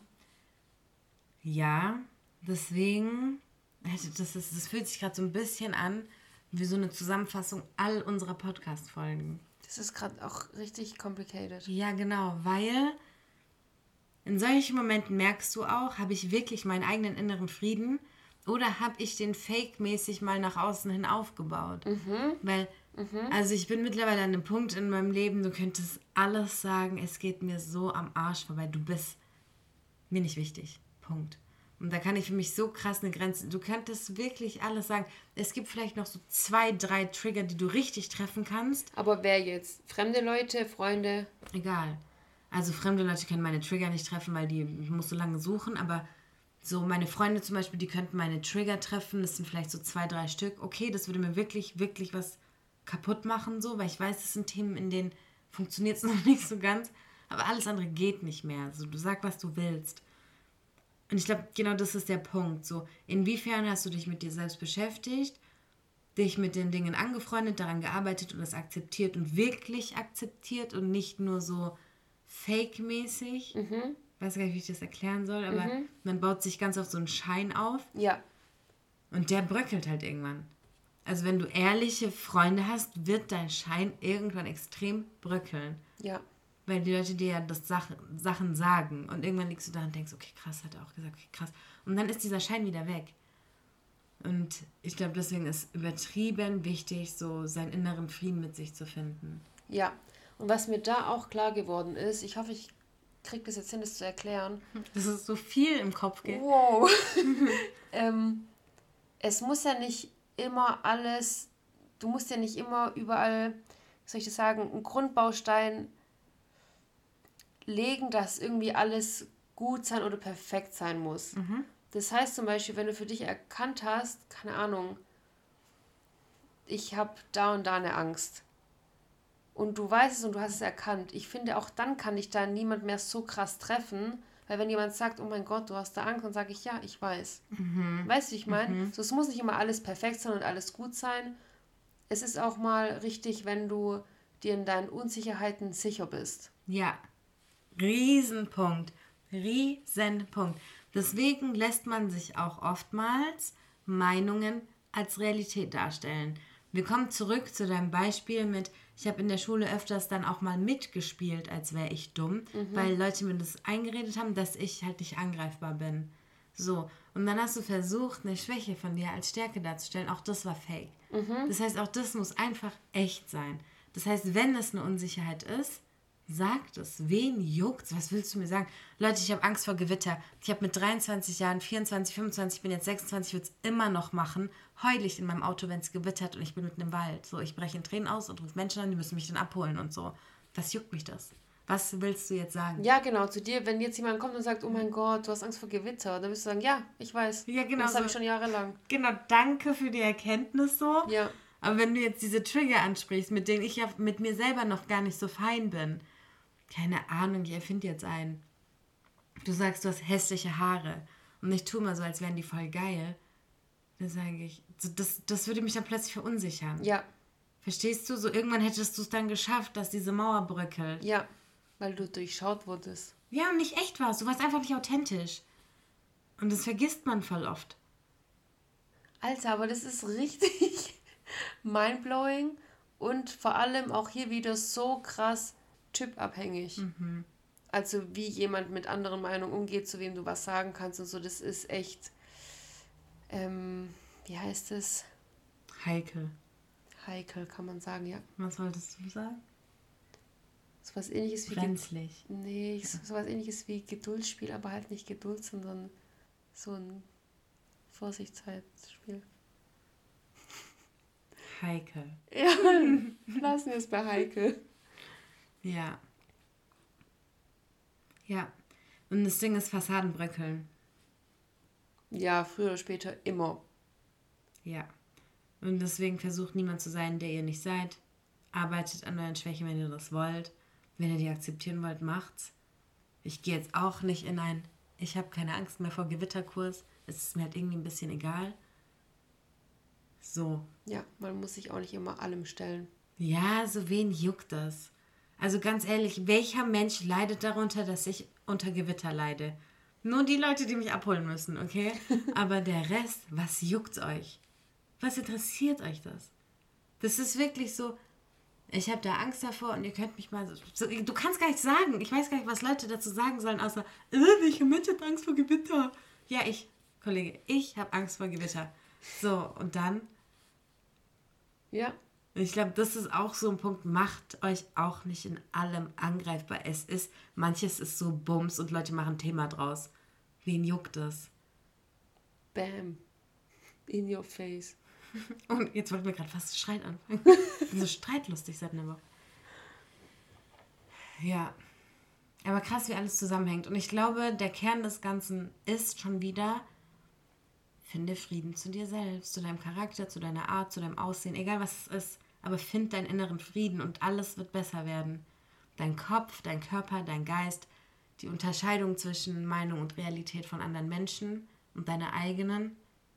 Ja. Deswegen, das, ist, das fühlt sich gerade so ein bisschen an wie so eine Zusammenfassung all unserer Podcast-Folgen. Das ist gerade auch richtig complicated. Ja, genau, weil in solchen Momenten merkst du auch, habe ich wirklich meinen eigenen inneren Frieden oder habe ich den fake-mäßig mal nach außen hin aufgebaut? Mhm. Weil, mhm. also ich bin mittlerweile an einem Punkt in meinem Leben, du könntest alles sagen, es geht mir so am Arsch vorbei, du bist mir nicht wichtig. Punkt. Und da kann ich für mich so krass eine Grenze, du könntest wirklich alles sagen. Es gibt vielleicht noch so zwei, drei Trigger, die du richtig treffen kannst. Aber wer jetzt? Fremde Leute, Freunde? Egal. Also fremde Leute können meine Trigger nicht treffen, weil die musst du lange suchen, aber so meine Freunde zum Beispiel, die könnten meine Trigger treffen, das sind vielleicht so zwei, drei Stück. Okay, das würde mir wirklich, wirklich was kaputt machen, so, weil ich weiß, das sind Themen, in denen funktioniert es noch nicht so ganz, aber alles andere geht nicht mehr. Also du sag, was du willst. Und ich glaube, genau das ist der Punkt. So, inwiefern hast du dich mit dir selbst beschäftigt, dich mit den Dingen angefreundet, daran gearbeitet und das akzeptiert und wirklich akzeptiert und nicht nur so fake-mäßig. Mhm. Ich weiß gar nicht, wie ich das erklären soll, aber Mhm. man baut sich ganz oft so einen Schein auf. Ja. Und der bröckelt halt irgendwann. Also wenn du ehrliche Freunde hast, wird dein Schein irgendwann extrem bröckeln. Ja. Weil die Leute dir ja das Sache, Sachen sagen. Und irgendwann liegst du da und denkst, okay, krass, hat er auch gesagt, okay, krass. Und dann ist dieser Schein wieder weg. Und ich glaube, deswegen ist übertrieben wichtig, so seinen inneren Frieden mit sich zu finden. Ja. Und was mir da auch klar geworden ist, ich hoffe, ich kriege das jetzt hin, das zu erklären. Das ist so viel im Kopf geht. Wow. ähm, es muss ja nicht immer alles, du musst ja nicht immer überall, wie soll ich das sagen, einen Grundbaustein legen, dass irgendwie alles gut sein oder perfekt sein muss. Mhm. Das heißt zum Beispiel, wenn du für dich erkannt hast, keine Ahnung, ich habe da und da eine Angst. Und du weißt es und du hast es erkannt. Ich finde, auch dann kann dich da niemand mehr so krass treffen, weil wenn jemand sagt, oh mein Gott, du hast da Angst, dann sage ich, ja, ich weiß. Mhm. Weißt du, wie ich meine? Mhm. So, es muss nicht immer alles perfekt sein und alles gut sein. Es ist auch mal richtig, wenn du dir in deinen Unsicherheiten sicher bist. Ja, Riesenpunkt. Riesenpunkt. Deswegen lässt man sich auch oftmals Meinungen als Realität darstellen. Wir kommen zurück zu deinem Beispiel mit, ich habe in der Schule öfters dann auch mal mitgespielt, als wäre ich dumm, mhm. weil Leute mir das eingeredet haben, dass ich halt nicht angreifbar bin. So, und dann hast du versucht, eine Schwäche von dir als Stärke darzustellen. Auch das war fake. Mhm. Das heißt, auch das muss einfach echt sein. Das heißt, wenn es eine Unsicherheit ist, sagt es. Wen juckt's? Was willst du mir sagen? Leute, ich habe Angst vor Gewitter. Ich habe mit dreiundzwanzig Jahren, vierundzwanzig, fünfundzwanzig, ich bin jetzt sechsundzwanzig, ich würde es immer noch machen. Heul ich in meinem Auto, wenn es gewittert und ich bin mitten im Wald. So, ich breche in Tränen aus und rufe Menschen an, die müssen mich dann abholen und so. Was juckt mich das? Was willst du jetzt sagen? Ja, genau, zu dir, wenn jetzt jemand kommt und sagt, oh mein Gott, du hast Angst vor Gewitter, dann wirst du sagen, ja, ich weiß. Ja, genau. Das habe so. ich schon jahrelang. Genau, danke für die Erkenntnis so. Ja. Aber wenn du jetzt diese Trigger ansprichst, mit denen ich ja mit mir selber noch gar nicht so fein bin, keine Ahnung, ich erfinde jetzt einen. Du sagst, du hast hässliche Haare und ich tue mal so, als wären die voll geil. Dann sage ich, so, das, das würde mich dann plötzlich verunsichern. Ja. Verstehst du? So irgendwann hättest du es dann geschafft, dass diese Mauer bröckelt. Ja, weil du durchschaut wurdest. Ja, und nicht echt warst. Du warst einfach nicht authentisch. Und das vergisst man voll oft. Alter, aber das ist richtig mindblowing und vor allem auch hier wieder so krass typabhängig. Mhm. Also wie jemand mit anderen Meinungen umgeht, zu wem du was sagen kannst und so, das ist echt, ähm, wie heißt es? Heikel. Heikel, kann man sagen, ja. Was wolltest du sagen? So was ähnliches wie... Brenzlig. Ge- nee, so, so was ähnliches wie Geduldsspiel, aber halt nicht Geduld, sondern so ein Vorsichtsheitsspiel. Heikel. Ja, lassen wir es bei Heikel. Ja. Ja. Und das Ding ist Fassadenbröckeln. Ja, früher oder später immer. Ja. Und deswegen versucht niemand zu sein, der ihr nicht seid. Arbeitet an euren Schwächen, wenn ihr das wollt. Wenn ihr die akzeptieren wollt, macht's. Ich gehe jetzt auch nicht in ein, ich habe keine Angst mehr vor Gewitterkurs. Es ist mir halt irgendwie ein bisschen egal. So. Ja, man muss sich auch nicht immer allem stellen. Ja, so wen juckt das? Also ganz ehrlich, welcher Mensch leidet darunter, dass ich unter Gewitter leide? Nur die Leute, die mich abholen müssen, okay? Aber der Rest, was juckt's euch? Was interessiert euch das? Das ist wirklich so, ich habe da Angst davor und ihr könnt mich mal so, so... Du kannst gar nicht sagen, ich weiß gar nicht, was Leute dazu sagen sollen, außer, äh, welcher Mensch hat Angst vor Gewitter? Ja, ich, Kollege, ich habe Angst vor Gewitter. So, und dann... Ja. Ich glaube, das ist auch so ein Punkt, macht euch auch nicht in allem angreifbar. Es ist, manches ist so Bums und Leute machen Thema draus. Wen juckt das? Bam. In your face. Und jetzt wollten wir gerade fast zu schreien anfangen. So streitlustig seit einer Woche. Ja. Aber krass, wie alles zusammenhängt. Und ich glaube, der Kern des Ganzen ist schon wieder, finde Frieden zu dir selbst, zu deinem Charakter, zu deiner Art, zu deinem Aussehen, egal was es ist. Aber find deinen inneren Frieden und alles wird besser werden. Dein Kopf, dein Körper, dein Geist, die Unterscheidung zwischen Meinung und Realität von anderen Menschen und deiner eigenen.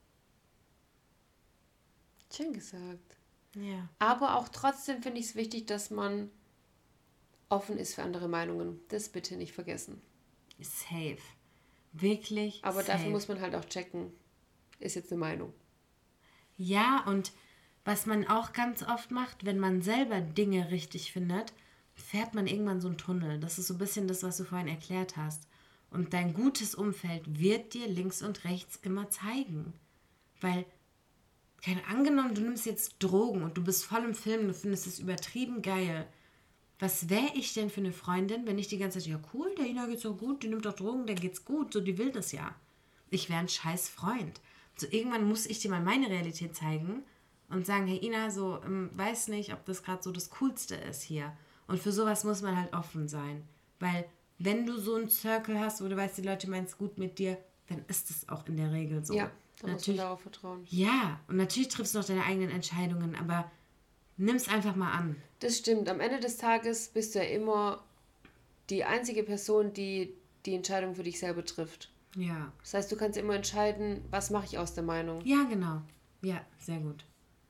Schön gesagt. Ja. Aber auch trotzdem finde ich es wichtig, dass man offen ist für andere Meinungen. Das bitte nicht vergessen. Safe. Wirklich Aber safe. dafür muss man halt auch checken, ist jetzt eine Meinung. Ja, und was man auch ganz oft macht, wenn man selber Dinge richtig findet, fährt man irgendwann so einen Tunnel. Das ist so ein bisschen das, was du vorhin erklärt hast. Und dein gutes Umfeld wird dir links und rechts immer zeigen. Weil, keine angenommen, du nimmst jetzt Drogen und du bist voll im Film, du findest es übertrieben geil. Was wäre ich denn für eine Freundin, wenn ich die ganze Zeit, ja cool, der Ina geht's doch gut, die nimmt doch Drogen, der geht's gut, so die will das ja. Ich wäre ein scheiß Freund. So irgendwann muss ich dir mal meine Realität zeigen und sagen, hey Ina, so, ähm, weiß nicht, ob das gerade so das Coolste ist hier. Und für sowas muss man halt offen sein. Weil, wenn du so einen Circle hast, wo du weißt, die Leute meinen es gut mit dir, dann ist es auch in der Regel so. Ja, da muss man darauf vertrauen. Ja, und natürlich triffst du noch deine eigenen Entscheidungen, aber nimm's einfach mal an. Das stimmt. Am Ende des Tages bist du ja immer die einzige Person, die die Entscheidung für dich selber trifft. Ja. Das heißt, du kannst immer entscheiden, was mache ich aus der Meinung. Ja, genau. Ja, sehr gut.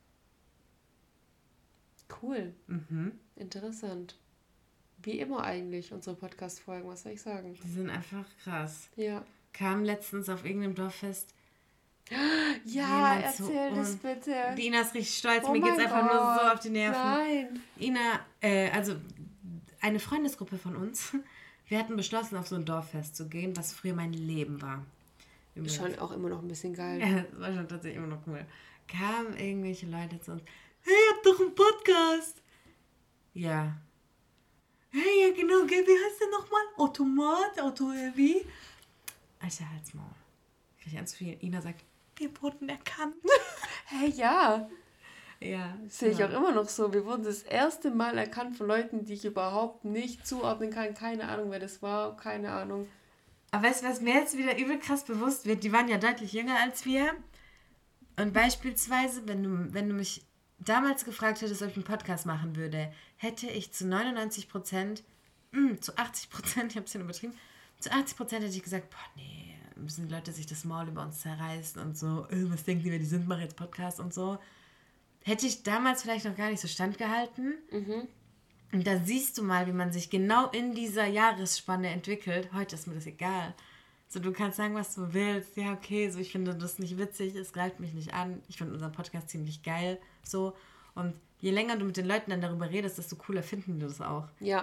Cool. Mhm. Interessant. Wie immer eigentlich, unsere Podcast-Folgen, was soll ich sagen? Die sind einfach krass. Ja. Kam letztens auf irgendeinem Dorffest. Ja, erzähl das bitte. Die Ina ist richtig stolz, oh mir geht's einfach Gott. nur so auf die Nerven. Nein. Ina, äh, also eine Freundesgruppe von uns, wir hatten beschlossen, auf so ein Dorffest zu gehen, was früher mein Leben war. Übrigens. Schon auch immer noch ein bisschen geil. Ja, das war schon tatsächlich immer noch cool. Kamen irgendwelche Leute zu uns. Hey, ihr habt doch einen Podcast. Ja. Hey, ja genau, gell, wie heißt der nochmal? Automat, Auto, äh, wie? Alter, halt's Maul. Ich krieg ganz viel. Ina sagt, wir wurden erkannt. Hey, ja. Ja. Sehe ich auch immer noch so. Wir wurden das erste Mal erkannt von Leuten, die ich überhaupt nicht zuordnen kann. Keine Ahnung, wer das war. Keine Ahnung. Aber weißt du, was mir jetzt wieder übel krass bewusst wird? Die waren ja deutlich jünger als wir. Und beispielsweise, wenn du, wenn du mich damals gefragt hättest, ob ich einen Podcast machen würde, hätte ich zu neunundneunzig Prozent, mh, zu achtzig Prozent, ich habe es ja übertrieben, zu achtzig Prozent hätte ich gesagt, boah, nee, müssen die Leute sich das Maul über uns zerreißen und so, äh, was denken die, wer die sind, mach jetzt Podcast und so. Hätte ich damals vielleicht noch gar nicht so standgehalten. Mhm. Und da siehst du mal, wie man sich genau in dieser Jahresspanne entwickelt. Heute ist mir das egal. So, du kannst sagen, was du willst. Ja, okay, so, ich finde das nicht witzig, es greift mich nicht an. Ich finde unseren Podcast ziemlich geil. So. Und je länger du mit den Leuten dann darüber redest, desto cooler finden die das auch. Ja.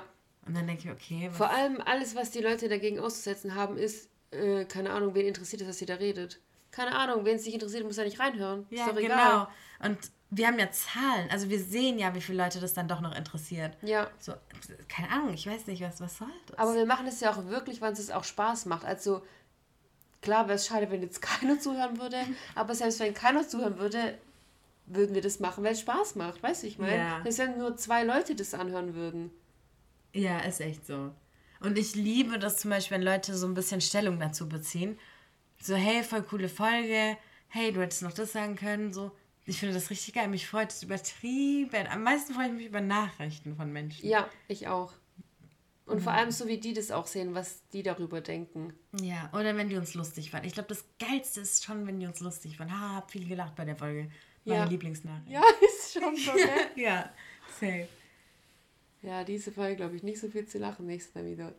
Und dann denke ich, okay. Vor allem alles, was die Leute dagegen auszusetzen haben, ist, äh, keine Ahnung, wen interessiert es, was ihr da redet. Keine Ahnung, wen es nicht interessiert, muss ja nicht reinhören. Ja, ist doch genau. egal. Und wir haben ja Zahlen. Also wir sehen ja, wie viele Leute das dann doch noch interessiert. Ja. So, keine Ahnung, ich weiß nicht, was, was soll das? Aber wir machen es ja auch wirklich, weil es es auch Spaß macht. Also klar wäre es schade, wenn jetzt keiner zuhören würde, aber selbst wenn keiner zuhören würde, würden wir das machen, weil es Spaß macht. Weißt du, ich meine? Ja. Selbst wenn nur zwei Leute das anhören würden. Ja, ist echt so. Und ich liebe das zum Beispiel, wenn Leute so ein bisschen Stellung dazu beziehen. So, hey, voll coole Folge. Hey, du hättest noch das sagen können. So, ich finde das richtig geil. Mich freut es übertrieben. Am meisten freue ich mich über Nachrichten von Menschen. Ja, ich auch. Und mhm. vor allem so, wie die das auch sehen, was die darüber denken. Ja, oder wenn die uns lustig fanden. Ich glaube, das Geilste ist schon, wenn die uns lustig fanden. Ha, hab viel gelacht bei der Folge. Meine ja. Lieblingsnachricht. Ja, ist schon so, ne? Ja, safe. Ja, diese Folge, glaube ich, nicht so viel zu lachen. Nächstes Mal wieder.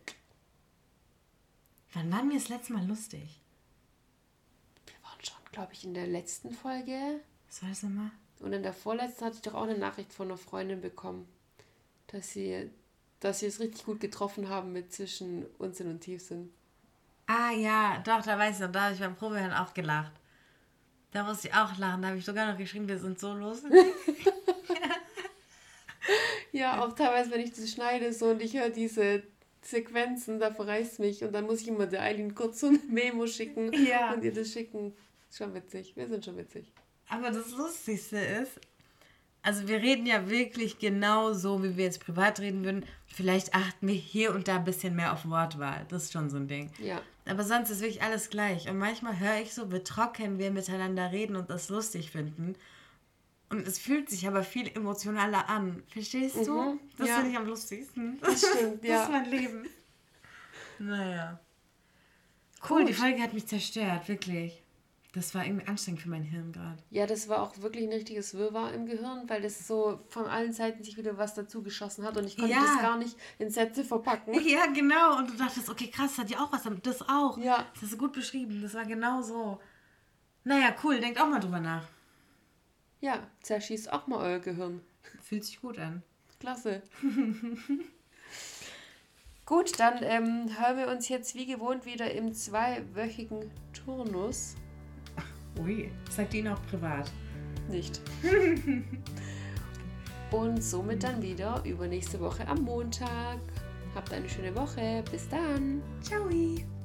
Wann waren wir das letzte Mal lustig? Wir waren schon, glaube ich, in der letzten Folge. Was war das nochmal? Und in der vorletzten hatte ich doch auch eine Nachricht von einer Freundin bekommen, dass sie, dass sie es richtig gut getroffen haben mit zwischen Unsinn und Tiefsinn. Ah ja, doch, da weiß ich noch, da habe ich beim Probehören auch gelacht. Da musste ich auch lachen, da habe ich sogar noch geschrieben, wir sind so lustig. Ja, auch teilweise, wenn ich das schneide so und ich höre diese Sequenzen, da verreißt mich und dann muss ich immer der Eileen kurz so ein Memo schicken Ja. und ihr das schicken. Schon witzig, wir sind schon witzig. Aber das Lustigste ist, also wir reden ja wirklich genau so, wie wir jetzt privat reden würden. Vielleicht achten wir hier und da ein bisschen mehr auf Wortwahl. Das ist schon so ein Ding. Ja. Aber sonst ist wirklich alles gleich. Und manchmal höre ich so, wie trocken wir miteinander reden und das lustig finden. Und es fühlt sich aber viel emotionaler an. Verstehst du? Mhm, Das ja. finde ich am lustigsten. Das stimmt, ja. Das ist mein Leben. Naja. Cool, Gut. die Folge hat mich zerstört, wirklich. Das war irgendwie anstrengend für mein Hirn gerade. Ja, das war auch wirklich ein richtiges Wirrwarr im Gehirn, weil das so von allen Seiten sich wieder was dazu geschossen hat und ich konnte Ja. das gar nicht in Sätze verpacken. Ja, genau. Und du dachtest, okay, krass, das hat ja auch was damit. Das auch. Ja. Das hast du gut beschrieben. Das war genau so. Naja, cool. Denkt auch mal drüber nach. Ja, zerschießt auch mal euer Gehirn. Fühlt sich gut an. Klasse. Gut, dann ähm, hören wir uns jetzt wie gewohnt wieder im zweiwöchigen Turnus. Ui, sagt Ihnen auch privat. Nicht. Und somit dann wieder übernächste Woche am Montag. Habt eine schöne Woche. Bis dann. Ciao.